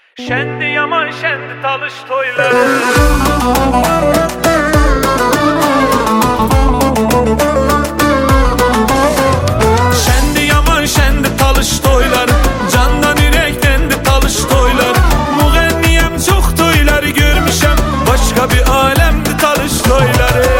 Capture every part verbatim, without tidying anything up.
Şendi yaman şendi talış toylar. Şendi yaman şendi talış toylar. Candan yürektendi talış toylar. Müğenniyem çok toyları görmüşem. Başka bir alemdi talış toyları.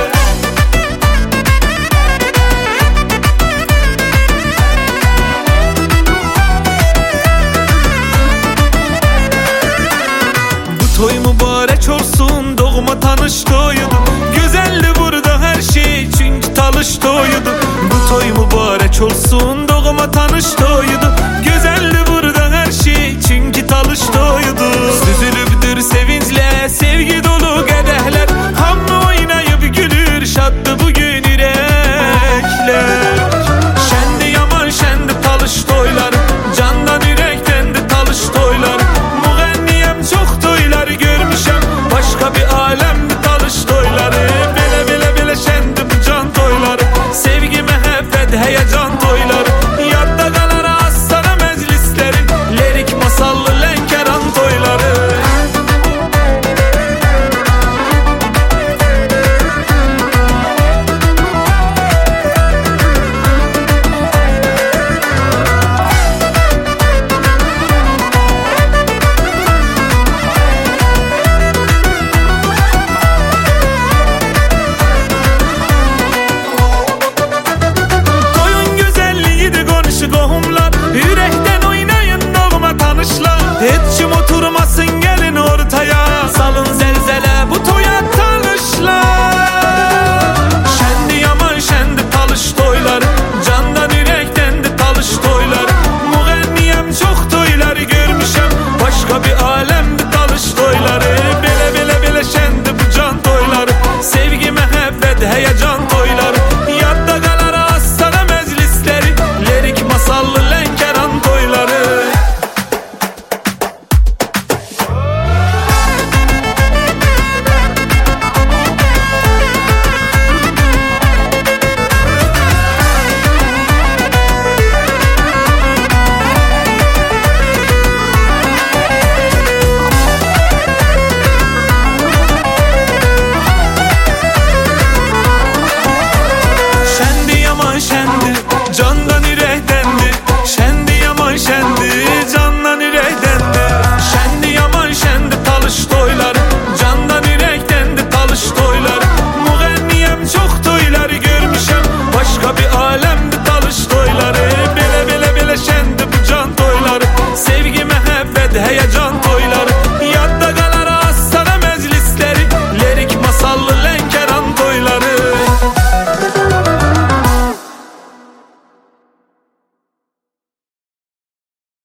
Toy mübarek olsun, doğma tanış toyudu. Güzeldi burada her şey, çünkü talış toyudu. Bu toy mübarek olsun, doğma tanış toyudu.